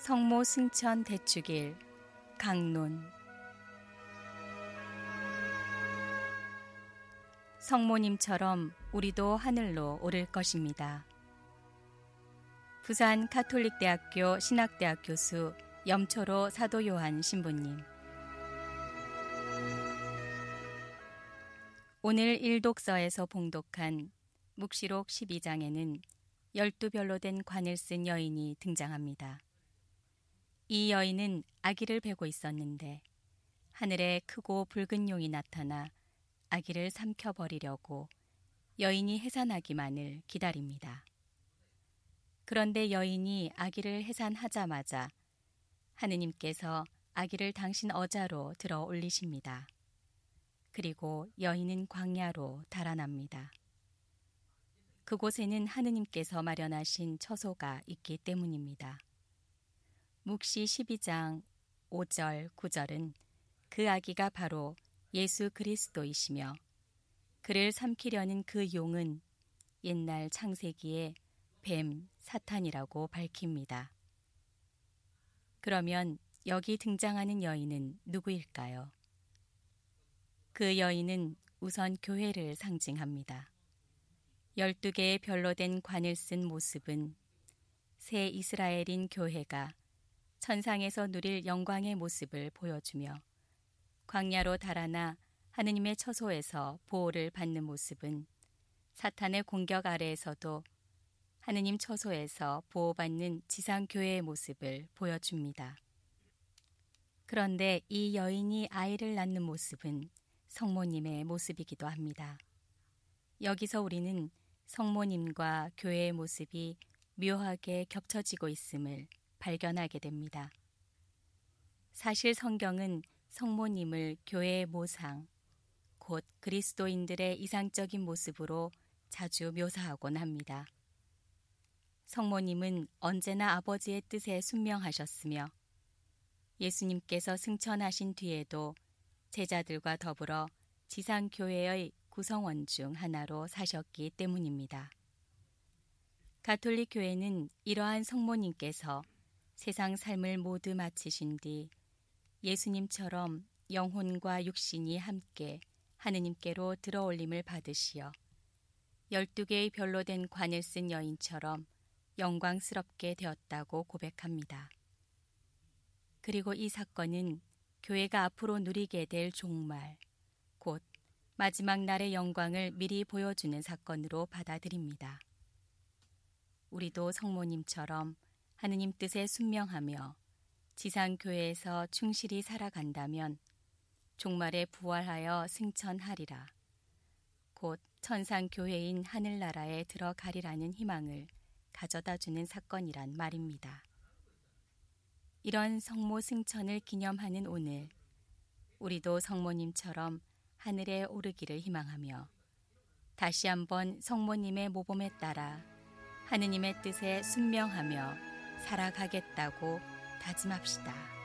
성모 승천 대축일 강론. 성모님처럼 우리도 하늘로 오를 것입니다. 부산 가톨릭대학교 신학대학 교수 염초로 사도 요한 신부님. 오늘 일독서에서 봉독한 묵시록 12장에는 12별로 된 관을 쓴 여인이 등장합니다. 이 여인은 아기를 베고 있었는데 하늘에 크고 붉은 용이 나타나 아기를 삼켜버리려고 여인이 해산하기만을 기다립니다. 그런데 여인이 아기를 해산하자마자 하느님께서 아기를 당신 어자로 들어 올리십니다. 그리고 여인은 광야로 달아납니다. 그곳에는 하느님께서 마련하신 처소가 있기 때문입니다. 묵시 12장 5절 9절은 그 아기가 바로 예수 그리스도이시며 그를 삼키려는 그 용은 옛날 창세기에 뱀 사탄이라고 밝힙니다. 그러면 여기 등장하는 여인은 누구일까요? 그 여인은 우선 교회를 상징합니다. 12개의 별로 된 관을 쓴 모습은 새 이스라엘인 교회가 천상에서 누릴 영광의 모습을 보여주며 광야로 달아나 하느님의 처소에서 보호를 받는 모습은 사탄의 공격 아래에서도 하느님 처소에서 보호받는 지상교회의 모습을 보여줍니다. 그런데 이 여인이 아이를 낳는 모습은 성모님의 모습이기도 합니다. 여기서 우리는 성모님과 교회의 모습이 묘하게 겹쳐지고 있음을 발견하게 됩니다. 사실 성경은 성모님을 교회의 모상, 곧 그리스도인들의 이상적인 모습으로 자주 묘사하곤 합니다. 성모님은 언제나 아버지의 뜻에 순명하셨으며 예수님께서 승천하신 뒤에도 제자들과 더불어 지상교회의 구성원 중 하나로 사셨기 때문입니다. 가톨릭 교회는 이러한 성모님께서 세상 삶을 모두 마치신 뒤 예수님처럼 영혼과 육신이 함께 하느님께로 들어올림을 받으시어 12개의 별로 된 관을 쓴 여인처럼 영광스럽게 되었다고 고백합니다. 그리고 이 사건은 교회가 앞으로 누리게 될 종말, 곧 마지막 날의 영광을 미리 보여주는 사건으로 받아들입니다. 우리도 성모님처럼 하느님 뜻에 순명하며 지상교회에서 충실히 살아간다면 종말에 부활하여 승천하리라. 곧 천상교회인 하늘나라에 들어가리라는 희망을 가져다주는 사건이란 말입니다. 이런 성모 승천을 기념하는 오늘, 우리도 성모님처럼 하늘에 오르기를 희망하며 다시 한번 성모님의 모범에 따라 하느님의 뜻에 순명하며 살아가겠다고 다짐합시다.